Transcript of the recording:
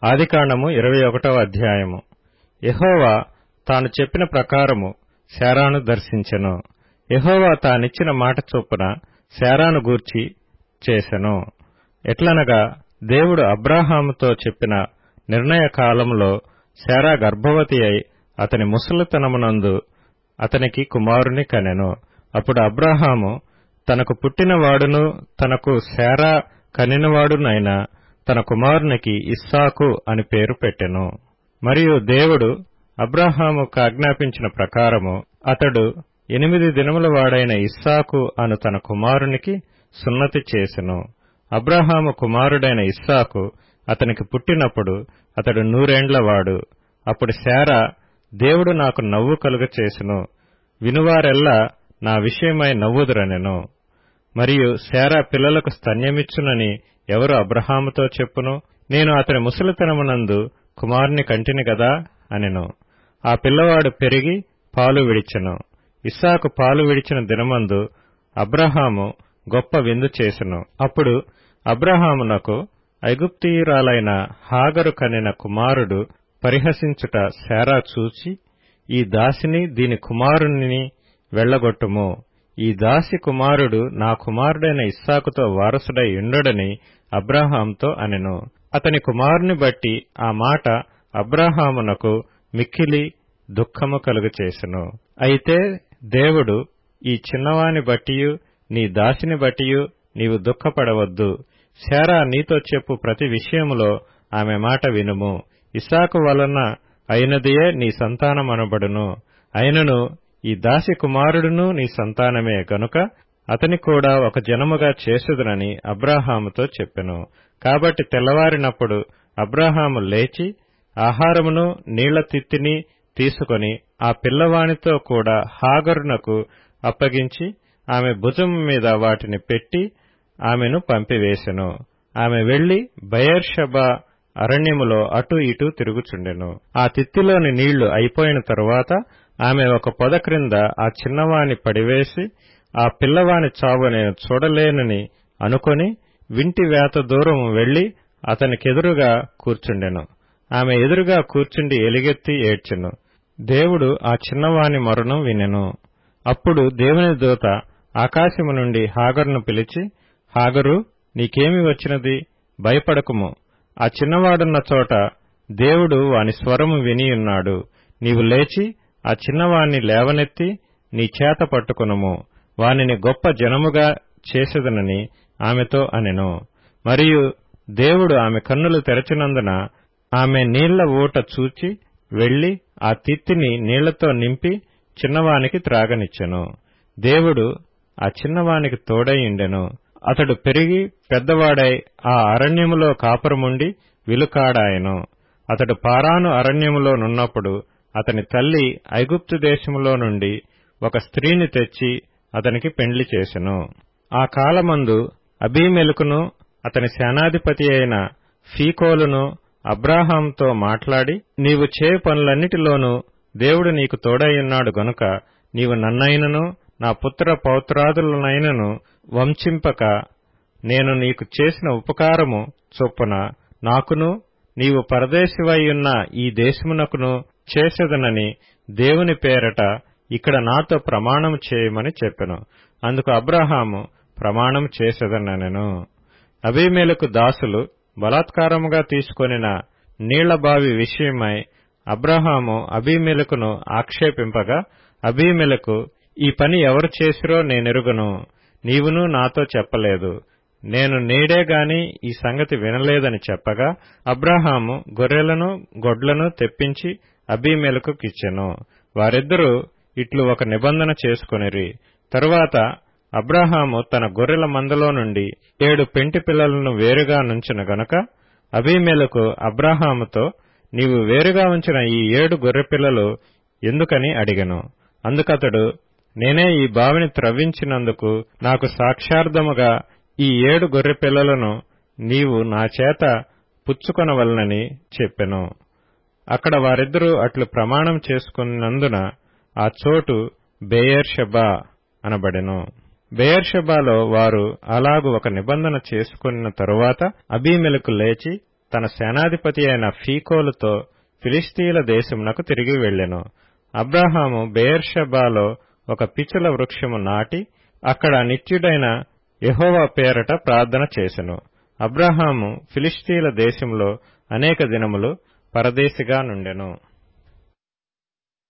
ఆదికాండము 21వ అధ్యాయము. యెహోవా తాను చెప్పిన ప్రకారము శారాను దర్శించెను. యెహోవా తానిచ్చిన మాట చొప్పున శారాను గూర్చి చేసెను. ఎట్లనగా దేవుడు అబ్రాహాముతో చెప్పిన నిర్ణయ కాలములో శారా గర్భవతి అయి అతని ముసలితనమునందు అతనికి కుమారుని కనెను. అప్పుడు అబ్రాహాము తనకు పుట్టినవాడును తనకు శారా కనినవాడునైన తన కుమారునికి ఇస్సాకు అని పేరు పెట్టెను. మరియు దేవుడు అబ్రాహాముకు ఆజ్ఞాపించిన ప్రకారము అతడు 8 దినముల వాడైన ఇస్సాకు అను తన కుమారునికి సున్నతి చేసెను. అబ్రాహాము కుమారుడైన ఇస్సాకు అతనికి పుట్టినప్పుడు అతడు 100 ఏండ్లవాడు. అప్పుడు శారా, దేవుడు నాకు నవ్వు కలుగచేసెను, వినువారెల్లా నా విషయమై నవ్వుదురనెను. మరియు శారా పిల్లలకు స్తన్యమిచ్చునని ఎవరు అబ్రాహాముతో చెప్పును? నేను అతని ముసలితనమునందు కుమారుని కంటిని గదా అనెను. ఆ పిల్లవాడు పెరిగి పాలు విడిచెను. ఇస్సాకు పాలు విడిచిన దినమందు అబ్రాహాము గొప్ప విందు చేసెను. అప్పుడు అబ్రాహామునకు ఐగుప్తీయురాలైన హాగరు కనిన కుమారుడు పరిహసించుట శారా చూచి, ఈ దాసిని దీని కుమారుని వెళ్లగొట్టుము, ఈ దాసి కుమారుడు నా కుమారుడైన ఇస్సాకుతో వారసుడై ఉండడని అబ్రాహాముతో అనెను. అతని కుమారుని బట్టి ఆ మాట అబ్రాహామునకు మిక్కిలి దుఃఖము కలుగచేసెను. అయితే దేవుడు, ఈ చిన్నవాని బట్టియు నీ దాసిని బట్టియు నీవు దుఃఖపడవద్దు. శారా నీతో చెప్పు ప్రతి విషయములో ఆమె మాట వినుము. ఇస్సాకు వలన అయినదియే నీ సంతానమనబడును. అయినను ఈ దాసి కుమారుడును నీ సంతానమే గనుక అతని కూడా ఒక జనముగా చేసేదనని అబ్రాహాముతో చెప్పెను. కాబట్టి తెల్లవారినప్పుడు అబ్రాహాము లేచి ఆహారమును నీళ్ల తిత్తిని తీసుకొని ఆ పిల్లవానితో కూడా హాగరునకు అప్పగించి ఆమె భుజము మీద వాటిని పెట్టి ఆమెను పంపివేసెను. ఆమె వెళ్లి బెయేర్షెబా అరణ్యములో అటూ ఇటూ తిరుగుచుండెను. ఆ తిత్తిలోని నీళ్లు అయిపోయిన తరువాత ఆమె ఒక పొద క్రింద ఆ చిన్నవాని పడివేసి, ఆ పిల్లవాని చావు నేను చూడలేనని అనుకొని వింటి వేత దూరము వెళ్లి అతనికెదురుగా కూర్చుండెను. ఆమె ఎదురుగా కూర్చుండి ఎలుగెత్తి ఏడ్చెను. దేవుడు ఆ చిన్నవాని మొరను వినెను. అప్పుడు దేవుని దూత ఆకాశము నుండి హాగరును పిలిచి, హాగరు, నీకేమి వచ్చినది? భయపడకుము. ఆ చిన్నవాడున్న చోట దేవుడు వాని స్వరము వినియున్నాడు. నీవు లేచి ఆ చిన్నవాణ్ణి లేవనెత్తి నీ చేత పట్టుకొనుము, వానిని గొప్ప జనముగా చేసెదనని ఆమెతో అనెను. మరియు దేవుడు ఆమె కన్నులు తెరచినందున ఆమె నీళ్ల ఊట చూచి వెళ్లి ఆ తిత్తిని నీళ్లతో నింపి చిన్నవానికి త్రాగనిచ్చెను. దేవుడు ఆ చిన్నవానికి తోడైయుండెను. అతడు పెరిగి పెద్దవాడై ఆ అరణ్యములో కాపురముండి విలుకాడాయెను. అతడు పారాను అరణ్యములో నున్నప్పుడు అతని తల్లి ఐగుప్తు దేశములో నుండి ఒక స్త్రీని తెచ్చి అతనికి పెండ్లి చేసెను. ఆ కాలమందు అబీమెలెకును అతని సేనాధిపతి అయిన ఫీకోలును అబ్రాహాముతో మాట్లాడి, నీవు చేయు పనులన్నిటిలోనూ దేవుడు నీకు తోడైయున్నాడు గనుక నీవు నన్నైనను నా పుత్ర పౌత్రాదులనైనను వంచింపక నేను నీకు చేసిన ఉపకారము చొప్పున నాకును నీవు పరదేశివైయున్న ఈ దేశమునకును చేసెదనని దేవుని పేరట ఇక్కడ నాతో ప్రమాణము చేయమని చెప్పెను. అందుకు అబ్రాహాము ప్రమాణం చేసెదనెను. అబీమెలెకు దాసులు బలాత్కారముగా తీసుకొనిన నీళ్లబావి విషయమై అబ్రాహాము అబీమెలెకును ఆక్షేపింపగా, అబీమెలెకు, ఈ పని ఎవరు చేసిరో నేనెరుగను, నీవును నాతో చెప్పలేదు, నేను నేడేగాని ఈ సంగతి వినలేదని చెప్పగా, అబ్రాహాము గొర్రెలను గొడ్లను తెప్పించి అబీమెలెకుకిచ్చెను. వారిద్దరూ ఇట్లు ఒక నిబంధన చేసుకొనిరి. తరువాత అబ్రాహాము తన గొర్రెల మందలో నుండి 7 పెంటి పిల్లలను వేరుగా నుంచెను గనుక అబీమెలెకు అబ్రాహాముతో, నీవు వేరుగా ఉంచిన ఈ 7 గొర్రెపిల్లలు ఎందుకని అడిగెను. అందుకతడు, నేనే ఈ బావిని త్రవ్వించినందుకు నాకు సాక్ష్యార్థముగా ఈ 7 గొర్రెపిల్లలను నీవు నా చేత పుచ్చుకొనవలనని చెప్పెను. అక్కడ వారిద్దరూ అట్లు ప్రమాణం చేసుకున్నందున ఆ చోటు బెయేర్షెబా అనబడెను. బెయేర్షెబాలో వారు అలాగు ఒక నిబంధన చేసుకున్న తరువాత అబీమెలెకు లేచి తన సేనాధిపతి అయిన ఫీకోలుతో ఫిలిష్తీయుల దేశమునకు తిరిగి వెళ్ళెను. అబ్రాహాము బెయేర్షెబాలో ఒక పిచుల వృక్షము నాటి అక్కడ నిత్యుడైన యెహోవా పేరట ప్రార్థన చేసెను. అబ్రాహాము ఫిలిష్తీయుల దేశంలో అనేక దినములు పరదేశిగా నుండెను.